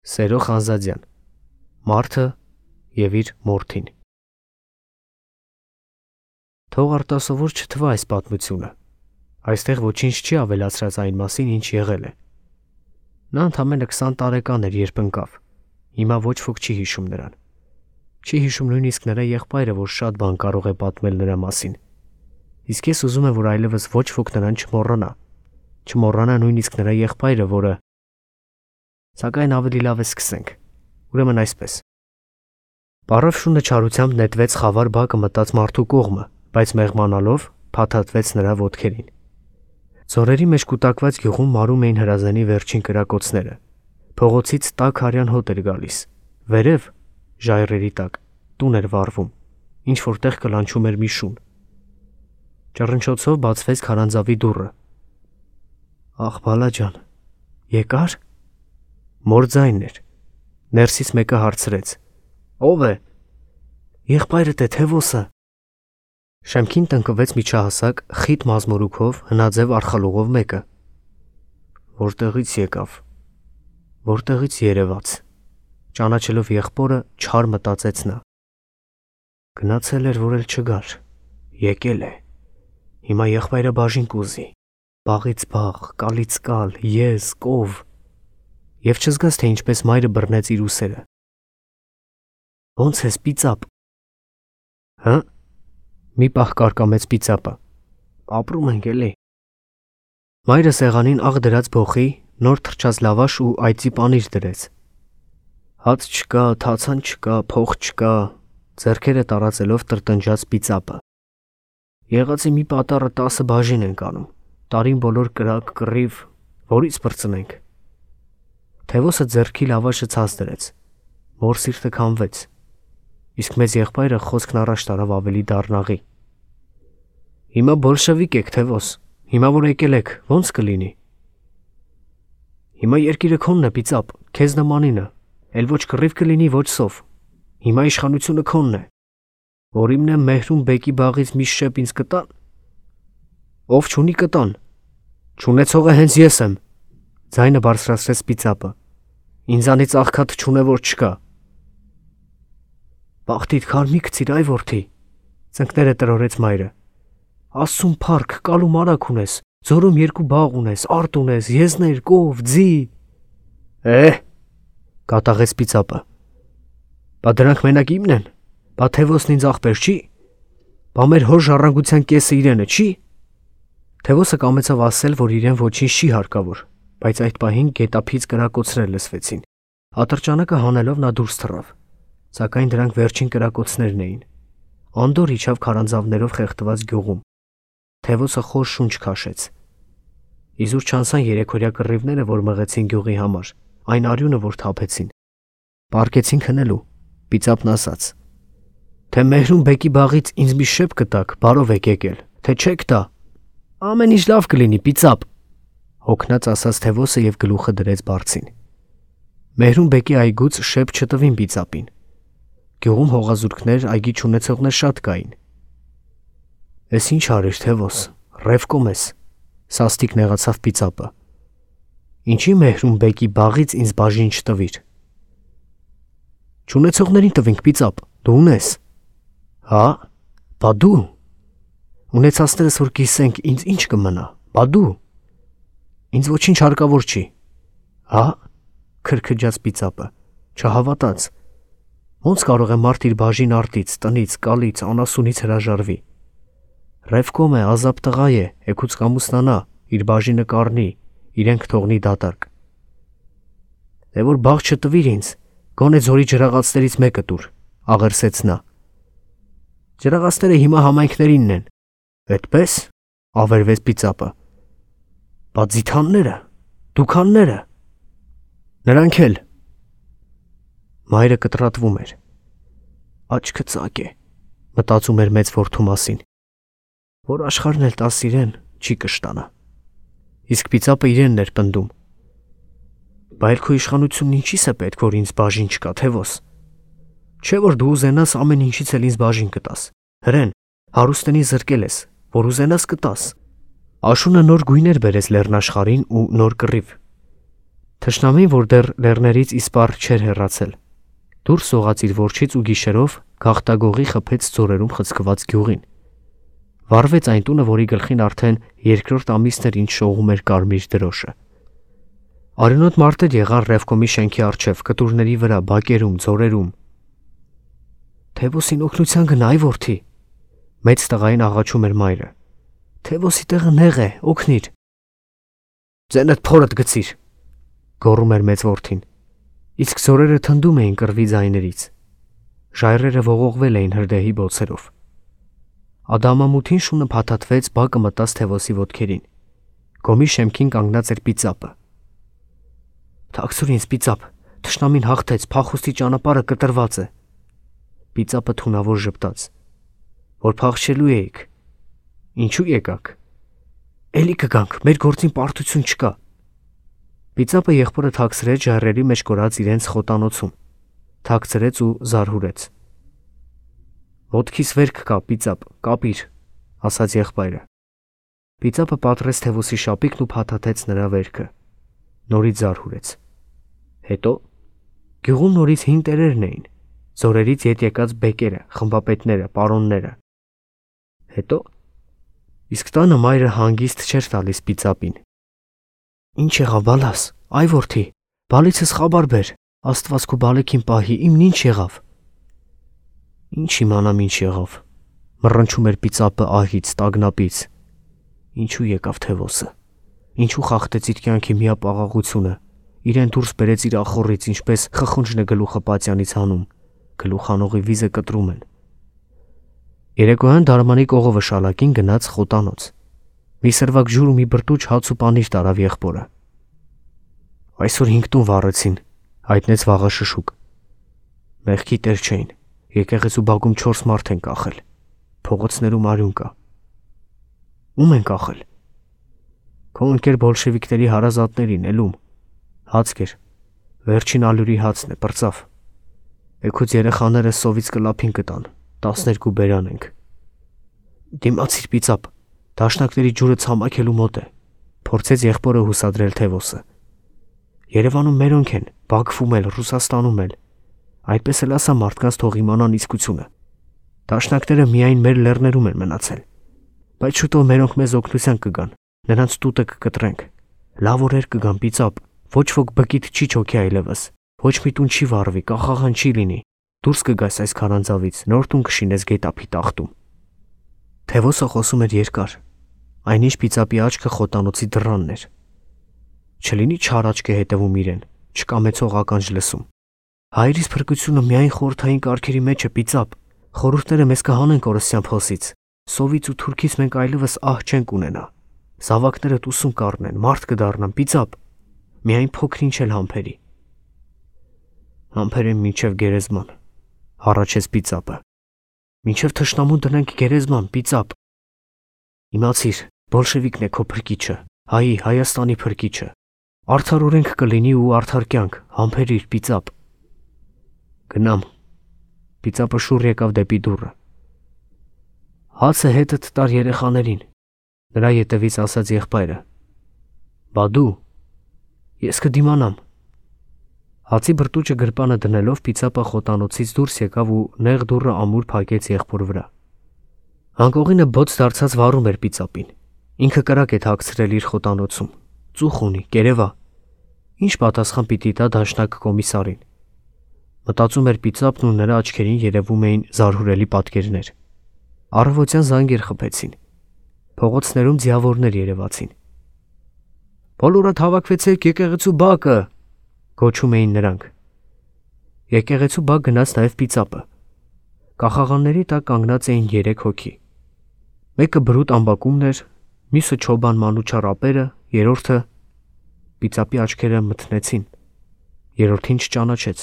Սերո Խանզադյան, Մարդը և իր մորթին։ Թող արտասովոր չթվա այս պատմությունը, այստեղ ոչինչ չի ավելացրած այն մասին, ինչ եղել է։ Նա ընդամենը 20 տարեկան էր, երբ ընկավ, հիմա ոչ ոք չի հիշում նրան, չի հիշում նույնիսկ նրա եղբայրը, որ շատ բան կարող է պատմել նրա մասին, իսկ ես ուզում եմ, որ այլևս ոչ ոք նրան չմոռանա նույնիսկ նրա եղբայրը, որը… Սակայն ավելի լավ է սկսենք, ուրեմն այսպես։ Պարավ շունը չարությամբ նետվեց խավար բակը մտած մարդու կողմը, բայց մեղմանալով փաթաթվեց նրա ոտքերին։ Ձորերի մեջ կուտակված գյուղում մարում էին հրազանի վերջին կրակոցները։ Փողոցից տաք հարյան հոտ էր գալիս։ Վերև, ժայռերի տակ, տուն էր վառվում, ինչ որտեղ կլանչում էր մի շուն։ Ճռնչոցով բացվեց քարանձավի դուռը։ Ախ, բալա ջան, եկա՞ր։ Մոր ձայնն էր։ Ներսից մեկը հարցրեց. Ո՞վ է։ Եղբայրդ է, Թևոսը։ Շեմքին տնկվեց միջահասակ, խիտ մազմորուքով, հնաձև արխալուղով մեկը։ Որտեղից եկավ։ Որտեղից երևաց։ Ճանաչելով եղբորը, չար մտածեց նա։ Գնացել էր, որ էլ չգար։ Եկել է։ Հիմա եղբայրը բաժին կուզի։ Բաղից բաղ, կալից կալ, ես, կով։ Եվ չզգաց, թե ինչպես մայրը բռնեց իր ուսերը։ Ոնց ես, պիծապ։ Հը։ Մի պահ կարկամեց պիծապը։ Ապրում ենք էլի։ Մայրը սեղանին աղ դրած բոխի, նոր թրջած լավաշ ու այծի պանիր դրեց։ Հաց չկա, թացան չկա, փող չկա, ձեռքերը տարածելով տրտնջաց պիծապը։ Եղածի մի պատառը 10 բաժին ենք անում, տարին բոլոր կրակ, կռիվ, որից բրծնենք։ Թևոսը ձեռքի լավաշը ցած դրեց։ Մոր սիրտը քամվեց։ Իսկ մեծ եղբայրը խոսքն առաջ տարավ ավելի դառնաղի։ Հիմա բոլշևիկ եք, Թևոս, հիմա որ եկել եք, ո՞նց կլինի։ Հիմա երկիրը քոնն է, պիծապ, քեզ նմանինը, էլ ոչ կռիվ կլինի, ոչ սով։ Հիմա իշխանությունը քոնն է։ Որ իմն է Մեհրում բեկի բաղից մի շեփ ինձ կտան։ Ով չունի կտան։ Չունեցողը հենց ես եմ։ Ձայնը բարձրացրեց պիծապը։ Ինձանից աղքատ չունե որ չկա։ Բախտիդ քար մի գցիր, այ որդի, ծնկները տրորեց մայրը։ Աստծուն փառք, կալու մարակ ունես, ձորում 2 բաղ ունես, արտ ունես, եզներ, կով, ձի։ Կատաղեց պիծապը։ Բա դրանք մենակ իմն են։ Բա Թևոսն ինձ աղբեր չի։ Բա մեր հոր ժառանգության կեսը իրենը չի։ Թևոսը կամեցավ ասել, որ իրեն ոչինչ չի հարկավոր, բայց այդ պահին գետափից կրակոցներ լսվեցին։ Ատրճանակը հանելով նա դուրս թռավ, սակայն դրանք վերջին կրակոցներն էին։ Անդոր իջավ քարանձավներով խեղդված գյուղում։ Թևոսը խոր շունչ քաշեց։ Իզուր չանցան երեքօրյա կռիվները, որ մղեցին գյուղի համար, այն արյունը, որ թափեցին։ Պարկեցին քնելու, պիծապն ասաց. Թե Մեհրում բեկի բաղից ինձ մի շեփ կտակ, բարով եք եկել, թե չեք տա, ամեն ինչ լավ կլինի, պիծապ, հոգնած ասաց Թևոսը և գլուխը դրեց բարձին։ Մեհրում բեկի այգուց շեփ չտվին պիծապին։ Գյուղում հողազուրկներ, այգի չունեցողներ շատ կային։ Էս ինչ արիր, Թևոս, ռևկոմ ես, սաստիկ նեղացավ պիծապը։ Ինչի Մեհրում բեկի բաղից ինձ բաժին չտվիր։ Չունեցողներին տվինք, պիծապ, դու ունես։ Հա, բա դու։ Ունեցածներս որ կիսենք, ինձ ինչ կմնա, բա դու։ Ինձ ոչինչ հարկավոր չի։ Հա, քրքջաց պիծապը, չհավատաց։ Ոնց կարող է մարդ իր բաժին արտից, տնից, կալից, անասունից հրաժարվի։ Ռևկոմ է, ազապ տղա է, էգուց կամուսնանա, իր բաժինը կառնի, իրենք թողնի դատարկ։ Դե որ բաղ չտվիր ինձ, գոնե ձորի ջրաղացներից մեկը տուր, աղերսեց նա։ Ջրաղացները հիմա համայնքներինն են։ Էդպես, ավերվեց պիծապը։ Բա ձիթանները, դուքանները։ Նրանք էլ։ Մայրը կտրատվում էր։ Աչքը ծակ է, մտածում էր մեծ որդու մասին, որ աշխարհն էլ տաս իրեն չի կշտանա։ Իսկ պիծապը իրենն էր պնդում։ Բայց քո իշխանությունն ինչի՞ս է պետք, որ ինձ բաժին չկա, Թևոս։ Չէ որ դու ուզենաս ամեն ինչից էլ ինձ բաժին կտաս։ Հրեն, հարուստենի զրկել ես, որ ուզենաս կտաս։ Աշունը նոր գույներ բերեց լեռնաշխարհին ու նոր կռիվ։ Թշնամին, որ դեռ լեռներից իսպառ չէր հեռացել, դուրս սողաց իր որջից ու գիշերով գաղտագողի խփեց ձորերում խցկված գյուղին։ Վառվեց այն տունը, որի գլխին արդեն երկրորդ ամիսն էր, ինչ շողում էր կարմիր դրոշը։ Արյունոտ մարտեր եղան Ռևկոմի շենքի առջև, կտուրների վրա, բակերում, ձորերում։ Թևոսին օգնության գնայ, որդի։ Մեծ տղային աղաչում էր մայրը։ Թևոսի տեղը նեղ է, օգնիր։ Ձենդ փորդ գցիր, գոռում էր մեծ որդին։ Իսկ ձորերը թնդում էին կռվի ձայներից։ Ժայռերը ողողվել էին հրդեհի բոցերով։ Ադամամութին շունը փաթաթվեց, բակը մտած Թևոսի ոտքերին։ Գոմի շեմքին կանգնած էր Պիծապը։ Թաքցուր ինձ, Պիծապ, թշնամին հաղթեց, փախուստի ճանապարհը կտրված է։ Պիծապը թունավոր ժպտաց։ Որ փախչելու էիք։ Ինչու եկաք։ Էլի կգանք, մեր գործին պարտություն չկա։ Պիծապը եղբորը թաքցրեց ժայռերի մեջ կորած իրենց խոտանոցում։ Թաքցրեց ու զարհուրեց։ Ոտքիս վեր կկա, Պիծապ, կապիր, ասաց եղբայրը։ Պիծապը պատրեց Թևոսի շապիկն ու փաթաթեց նրա վերքը։ Նորից զարհուրեց։ Հետո գյուղում նորից հին տերերն էին, ձորերից ետ եկած բեկերը, խմբապետները, պարոնները։ Հետո իսկ տանը մայրը հանգիստ չէր տալիս Պիծապին։ Ինչ եղավ, բալաս, այ որդի, բալիցս խաբար բեր, Աստված քո բալեքին պահի, իմն ինչ եղավ։ Ինչ իմանամ ինչ եղավ, մռնչում էր Պիծապը ահից, տագնապից։ Ինչու եկավ Թևոսը։ Ինչու խախտեց իր կյանքի միապաղաղությունը, իրեն դուրս բերեց իր ախոռից, ինչպես խխունջն է գլուխը պատյանից հանում, գլուխանողի վիզը կտրում են։ Երեկոյան դարմանի կողովը շալակին գնաց խոտանոց։ Մի սրվակ ջուր ու մի բրտուճ հաց ու պանիր տարավ եղբորը։ Այսօր 5 տուն վառեցին, հայտնեց վաղը շշուկ։ Մեղքի տեր չէին, եկեղեցու բակում 4 մարդ են կախել, փողոցներում արյուն կա։ Ում են կախել։ Քո ընկեր բոլշևիկների հարազատներին, էլում։ Հաց կեր, վերջին ալյուրի հացն է, պրծավ։ Էգուց երեխաները սովից կլափին կտան, 12 բերան ենք։ Դիմացիր, Պիծապ, դաշնակների ջուրը ցամաքելու մոտ է, փորձեց եղբորը հուսադրել Թևոսը։ Երևանում մերոնք են, Բաքվում էլ, Ռուսաստանում էլ։ Այդպես էլ ասա մարդկանց թող իմանան իսկությունը։ Դաշնակները միայն մեր լեռներում են մնացել։ Բայց շուտով մերոնք մեզ օգնության կգան, նրանց տուտը կկտրենք։ Լավ օրեր կգան, Պիծապ, ոչ ոք բկիտ չի չոքի այլևս, ոչ մի տուն չի վառվի, կախաղան չի լինի։ Դուրս կգաս այս քարանձավից, նոր տուն կշինես գետափի տախտում։ Թևոսը խոսում էր երկար, այնինչ Պիծապի աչքը խոտանոցի դռանն էր։ Չլինի չար աչք է հետևում իրեն, չկամեցող ականջ լսում։ Հայրիս փրկությունը միայն խորհրդային կարգերի մեջ է, Պիծապ, խորհուրդները մեզ կհանեն կորստյան փոսից, սովից ու թուրքից մենք այլևս ահ չենք ունենա, զավակները տուսում կառնեն, մարդ կդառնան, Պիծապ, միայն փոքրինչ էլ համբերի։ Համբերեմ մինչև գերեզման, հառաչեց Պիծապը։ Մինչև թշնամուն դնենք գերեզման, Պիծապ։ Իմացիր, բոլշևիկն է քո փրկիչը, հայի, Հայաստանի փրկիչը։ Արդար օրենք կլինի ու արդար կյանք, համբերիր, Պիծապ։ Գնամ։ Պիծապը շուռ եկավ դեպի դուռը։ Հացը հետդ տար երեխաներին, նրա ետևից ասաց եղբայրը։ Բա դու։ Ես կդիմանամ։ Հացի բրտուճը գրպանը դնելով Պիծապը խոտանոցից դուրս եկավ ու նեղ դուռը ամուր փակեց եղբոր վրա։ Անկողինը բոց դարձած վառում էր Պիծապին։ Ինքը կրակ է թաքցրել իր խոտանոցում։ Ծուխ ունի, կերևա։ Ինչ պատասխան պիտի տա դաշնակ կոմիսարին։ Մտածում էր Պիծապն ու նրա աչքերին երևում էին զարհուրելի պատկերներ։ Առավոտյան զանգեր խփեցին։ Փողոցներում ձիավորներ երևացին։ Բոլորդ հավաքվեցեք եկեղեցու բակը, գոչում էին նրանք։ Եկեղեցու բակ գնաց նաև Պիծապը։ Կախաղանների տակ կանգնած էին 3 հոգի։ Մեկը բրուտ ամբակումն էր, մյուսը Չոբան Մանուչար ապերը, երրորդը Պիծապի աչքերը մթնեցին։ Երրորդին չճանաչեց։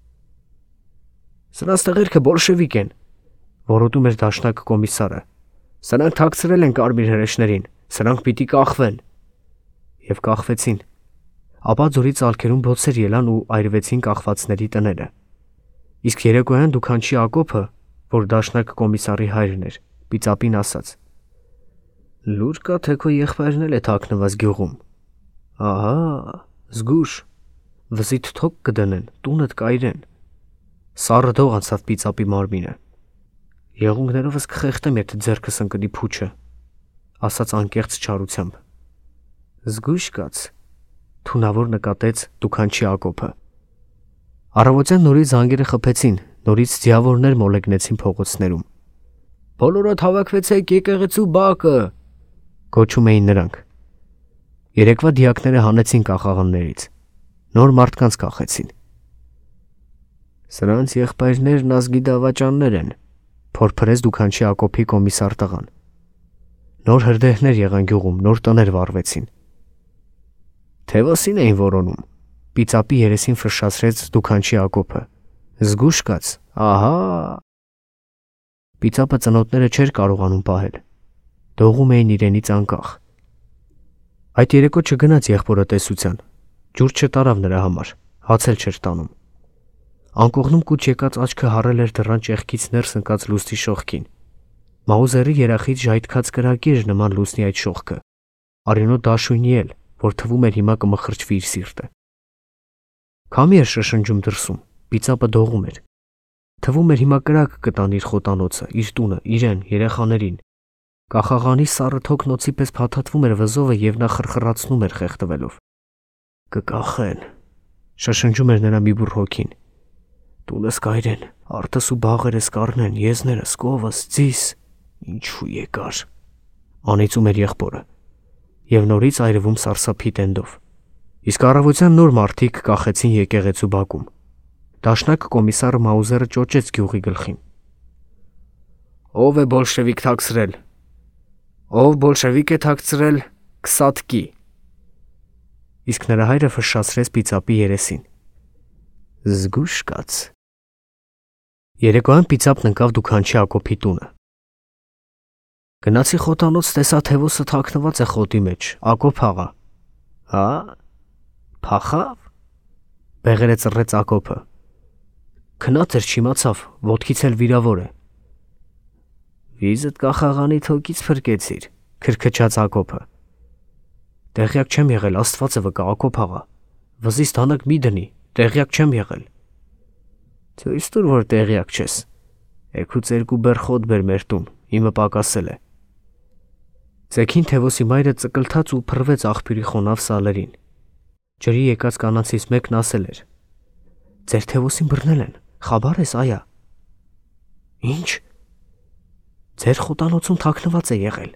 Սրանց տղերքը բոլշևիկ են, որոտում էր դաշնակ կոմիսարը։ Սրանք թաքցրել են կարմիր հրեշներին, սրանք պիտի կախվեն։ Եվ կախվեցին։ Ապա ձորի ծալքերում բոցեր ելան ու այրվեցին կախվածների տները։ Իսկ երեկոյան դուքանչի Ակոբը, որ դաշնակ կոմիսարի հայրն էր, Պիծապին ասաց. Լուր կա թե քո եղբայրն էլ է թաքնված գյուղում։ Ահա, զգուշ, Վզիդ թոք կդնեն, տունդ կայրեն։ Սառը դող անցավ պիծապի մարմինը։ Եղունգներովս կխեղդեմ, եթե ձեռքս ընկնի փուչը, ասաց անկեղծ չարությամբ։ Զգույշ կաց, թունավոր նկատեց Դուքանչի Ակոբը։ Առավոտյան նորից զանգերը խփեցին, նորից ձիավորներ մոլեգնեցին փողոցներում։ Բոլորդ հավաքվեցեք եկեղեցու բակը, գոչում էին նրանք։ Երեկվա դիակները հանեցին կախաղաններից, նոր մարդկանց կախեցին։ Սրանց եղբայրներն ազգի դավաճաններ են, փորփրեց Դուքանչի Ակոբի կոմիսար տղան։ Նոր հրդեհներ եղան գյուղում, նոր տներ վառվեցին։ Թևոսին էին որոնում, պիծապի երեսին ֆշշացրեց Դուքանչի Ակոբը։ Զգուշ կաց, ահա։ Պիծապը ծնոտները չէր կարողանում պահել, դողում էին իրենից անկախ։ Այդ երեկո չգնաց եղբորը տեսության, ջուր չտարավ նրա համար, հաց էլ չէր տանում։ Անկողնում կուչ եկած աչքը հառել էր դռան ճեղքից ներս ընկած լուսնի շողքին։ Մաուզերի երախից ժայթքած կրակի էր նման լուսնի այդ շողքը, արյունո դաշույնի էլ, որ թվում էր հիմա կմխրճվի իր սիրտը։ Քամի էր շշնջում դրսում, պիծապը դողում էր։ Թվում էր հիմա կրակ կտան իր խոտանոցը, իր տունը, իրեն, երեխաներին։ Կախաղանի սառը թոքնոցի պես փաթաթվում էր վզովը և նա խրխրացնում էր խեղդվելով։ Կկախեն, շշնջում էր նրա մի բուռ հոգին։ Տունս կայրեն, արդս ու բաղերս կառնեն, եզներս, կովս, ձիս, ինչու եկար, անիծում էր եղբորը, և նորից այրվում սարսափի տենդով։ Իսկ առավոտյան նոր մարդիկ կախեցին եկեղեցու բակում։ Դաշնակ կոմիսարը Մաուզերը ճոճեց գյուղի գլխին։ Ով է բոլշևիկ թաքցրել։ Ով բոլշևիկ է թաքցրել քսատկի։ Իսկ նրա հայրը ֆշշացրեց պիծապի երեսին։ Զգույշ կաց։ Երեկոյան պիծապն ընկավ Դուքանչի Ակոբի տունը։ Գնացի խոտանոց, տեսա Թևոսը թաքնված է խոտի մեջ, Ակոբ աղա։ Հա, փախավ։ Բեղերը ծռեց Ակոբը։ Քնած էր, չիմացավ, ոտքից էլ վիրավոր է։ Վիզդ կախաղանի թոքից փրկեցիր, քրքչաց Ակոբը։ Տեղյակ չեմ եղել, Աստվածը վկա, Ակոբ աղա։ Վզից դանակ մի դնի, տեղյակ չեմ եղել։ Ցույց տուր, որ տեղյակ չես։ Էգուց երկու բեռ խոտ բեր մեր տուն, իմը պակասել է։ Ձեքին Թևոսի մայրը ծկլթաց ու փռվեց աղբյուրի խոնավ սալերին։ Ջրի եկած կանանցից մեկն ասել էր. Ձեր Թևոսին բռնել են, խաբար ես այա։ Ինչ։ Ձեր խոտանոցում թաքնված է եղել։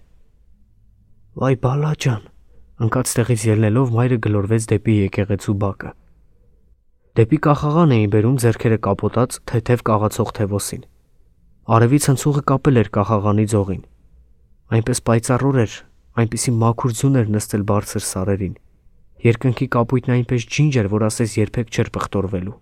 Վայ բալա ջան, ընկած տեղից ելնելով մայրը գլորվեց դեպի եկեղեցու բակը։ Դեպի կախաղան էին բերում ձեռքերը կապոտած թեթև կաղացող Թևոսին։ Արևի ցնցուղը կապել էր կախաղանի ձողին։ Այնպես պայծառ էր, այնպիսի մաքուր ձյուն էր նստել բարձր սարերին։ Երկնքի կապույտն այնպես ջինջ էր, որ ասես երբեք չէր պղտորվելու։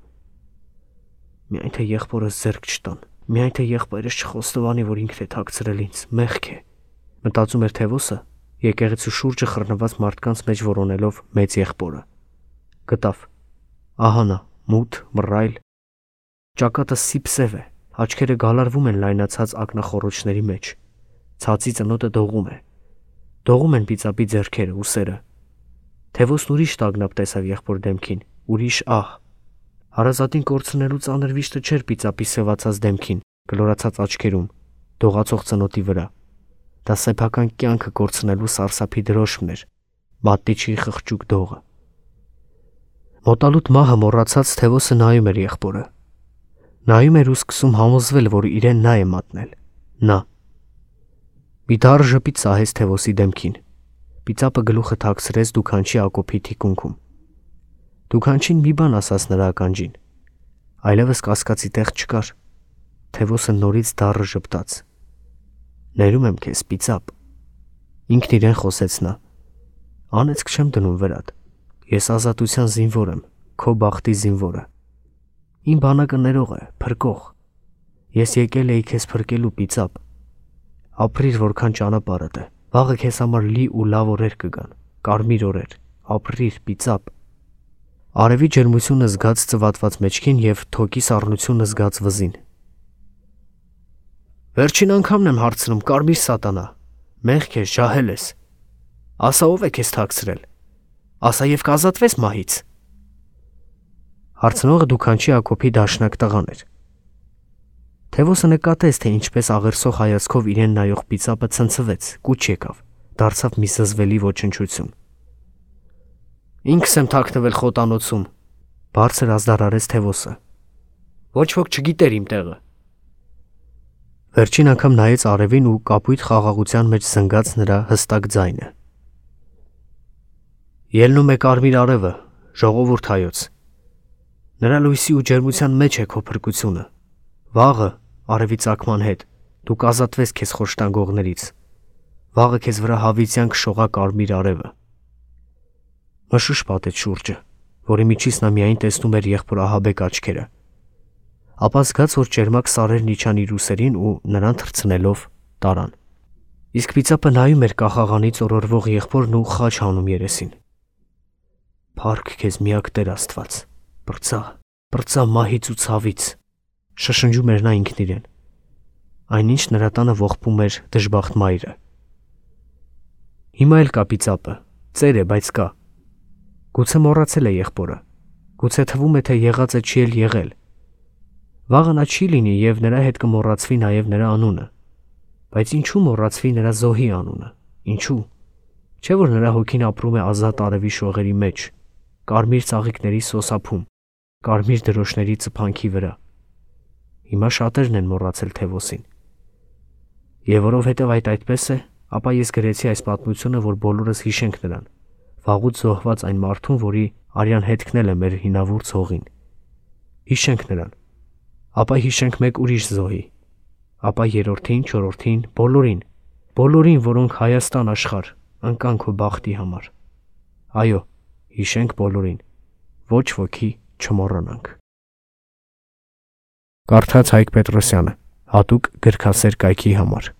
Միայն թե եղբորս ձեռք չտան, միայն թե եղբայրս չխոստովանի, որ ինքն է թաքցրել ինձ, մեղք է, մտածում էր Թևոսը, եկեղեցու շուրջը խռնված մարդկանց մեջ որոնելով մեծ եղբորը։ Գտավ։ Ահա նա, մութ, մռայլ։ Ճակատը սիպսև է, աչքերը գալարվում են լայնացած ակնախոռոչների մեջ։ Ցածի ծնոտը դողում է։ Դողում են պիծապի ձեռքերը, ուսերը։ Թևոսն ուրիշ տագնապ տեսավ եղբոր դեմքին, ուրիշ ահ։ Հարազատին կորցնելու ծանր վիշտը չէր պիծապի սևացած դեմքին, գլորացած աչքերում, դողացող ծնոտի վրա։ Դա սեփական կյանքը կորցնելու սարսափի դրոշմն էր, մատնիչի խղճուկ դողը։ Մոտալուտ մահը մոռացած Թևոսը նայում էր եղբորը։ Նայում էր ու սկսում համոզվել, որ իրեն նա է մատնել։ Նա։ Մի դառը ժպիտ սահեց Թևոսի դեմքին։ Պիծապը գլուխը թաքցրեց Դուքանչի Ակոբի թիկունքում։ Դուքանչին մի բան ասաց նրա ականջին։ Այլևս կասկածի տեղ չկար։ Թևոսը նորից դառը ժպտաց։ Ներում եմ քեզ, պիծապ։ Ինքն իրեն խոսեց նա։ Անեծք չեմ դնում վրադ։ Ես ազատության զինվոր եմ, քո բախտի զինվորը։ Իմ բանակը ներող է, փրկող։ Ես եկել էի քեզ փրկելու, պիծապ։ Ապրիր, որքան ճանապարհդ է։ Վաղը քեզ համար լի ու լավ օրեր կգան, կարմիր օրեր։ Ապրիր, պիծապ։ Արևի ջերմությունը զգաց ծվատված մեջքին և թոկի սառնությունը զգաց վզին։ Վերջին անգամն եմ հարցնում, կարմիր սատանա, մեղք ես, ջահել ես։ Ասա ով է քեզ թաքցրել։ Ասա և կազատվես մահից։ Հարցնողը Դուքանչի Ակոբի դաշնակ տղան էր։ Թևոսը նկատեց, թե ինչպես աղերսող հայացքով իրեն նայող պիծապը ցնցվեց, կուչ եկավ, դարձավ մի զզվելի ոչնչություն։ Ինքս եմ թաքնվել խոտանոցում, բարձր ազդարարեց Թևոսը։ Ոչ ոք չգիտեր իմ տեղը։ Վերջին անգամ նայեց արևին ու կապույտ խաղաղության մեջ զնգաց նրա հստակ ձայնը։ Ելնում է կարմիր արևը, ժողովուրդ հայոց։ Նրա լույսի ու ջերմության մեջ է քո փրկությունը։ Վաղը, արևի ծագման հետ, դու կազատվես քեզ խոշտանգողներից։ Վաղը քեզ վրա հավիտյան կշողա կարմիր արևը։ Մշուշ պատեց շուրջը, որի միջից նա միայն տեսնում էր եղբոր ահաբեկ աչքերը։ Ապա զգաց, որ ճերմակ սարերն իջան իր ուսերին ու նրան թռցնելով տարան։ Իսկ պիծապը նայում էր կախաղանից օրորվող եղբորն ու խաչ հանում երեսին։ Փառք քեզ միակ Տեր Աստված, պրծա մահից ու ցավից, շշնջում էր նա ինքն իրեն։ Այնինչ նրա տանը ողբում էր դժբախտ մայրը։ Հիմա էլ կա պիծապը, ծեր է, բայց կա։ Գուցե մոռացել է եղբորը, գուցե թվում է, թե եղածը չի էլ եղել։ Վաղը նա չի լինի և նրա հետ կմոռացվի նաև նրա անունը, բայց ինչու մոռացվի նրա զոհի անունը, ինչու, չէ որ նրա հոգին ապրում է ազատ արևի շողերի մեջ, կարմիր ծաղիկների սոսափում, կարմիր դրոշների ծփանքի վրա։ Հիմա շատերն են մոռացել Թևոսին։ Եվ որովհետև այդպես է, ապա ես գրեցի այս պատմությունը, որ բոլորս հիշենք նրան, վաղուց զոհված այն մարդուն, որի արյան հետքնել է մեր հինավուրց հողին։ Հիշենք նրան, ապա հիշենք մեկ ուրիշ զոհի, ապա երրորդին, չորրորդին, բոլորին, որոնք Հայաստան աշխարհ ընկան քո բախտի համար։ Այո, հիշենք բոլորին, ոչ ոքի չմոռանանք։ Կարդաց Հայկ Պետրոսյանը, հատուկ գրքասեր կայքի համար։